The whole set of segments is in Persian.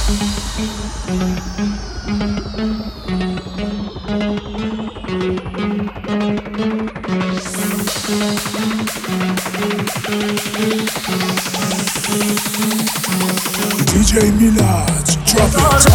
DJ Milad, drop it.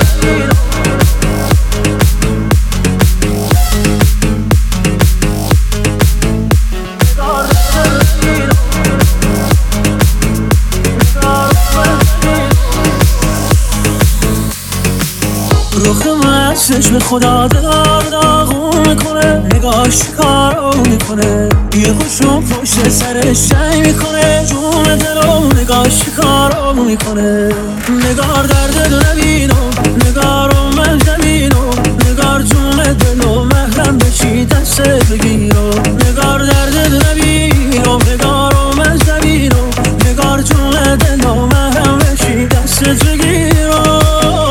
چشم خدا داغون میکنه، نگاهش کارو میکنه، یه خوشو پشت سرش شنگ میکنه، جون دلو نگاهش کارو میکنه. نگار درد دو نبینو، نگارو من نبینو، نگار جون دلو محرم بشی دست بگیرو. نگار درد دو نبینو، نگارو من نبینو، نگار جون دلو محرم بشی دست بگیرو.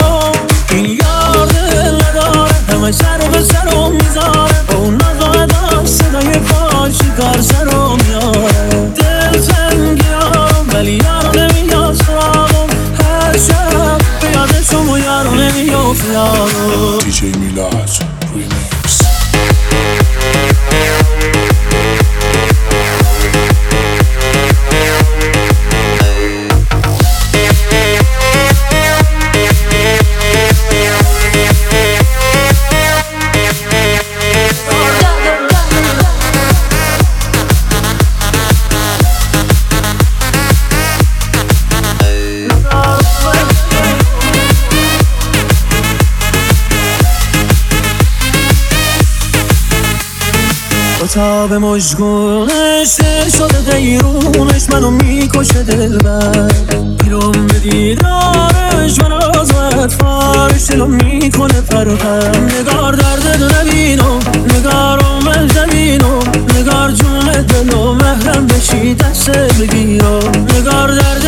همه سر به سرم میذاره، اون نزاده صدای پاش کار سرم میاره. دل تنگیام ولی یارو نمیاد سراغم، هر شب به یادشم و یارو نمیافت یارو. DJ Milad Remix. تاب مشگونش دل شده دیرونش، منو میکشه دلبر. بیرون به دیدارش من آزاد فارش دلو میکنه پرپر. نگار درد دو نبینم، نگارو من زمینم، نگار جون دلو محرم بشی دست بگیرم. نگار درد